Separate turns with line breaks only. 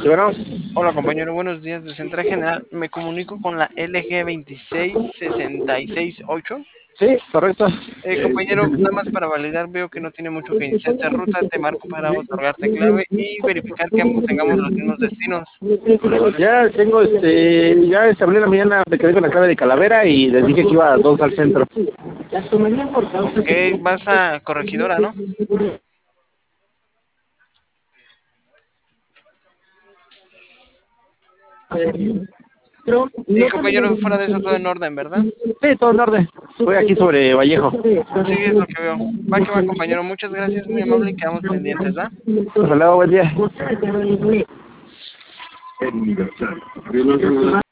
¿Sí, bueno?
Hola compañero, buenos días. De Central General me comunico con la LG 26668.
Sí, correcto.
Compañero, nada más para validar, veo que no tiene mucho que iniciarse ruta. Te marco para otorgarte clave y verificar que ambos tengamos los mismos destinos.
Ya tengo, ya hablé la mañana, me quedé con la clave de Calavera y les dije que iba a dos al centro.
Ok, vas a Corregidora, ¿no? Y compañero, fuera de eso todo en orden, ¿verdad?
Sí, todo en orden. Estoy aquí sobre Vallejo.
Sí, es lo que veo. Va que va, compañero. Muchas gracias, muy amable y quedamos pendientes, ¿va?
Hasta luego, buen día.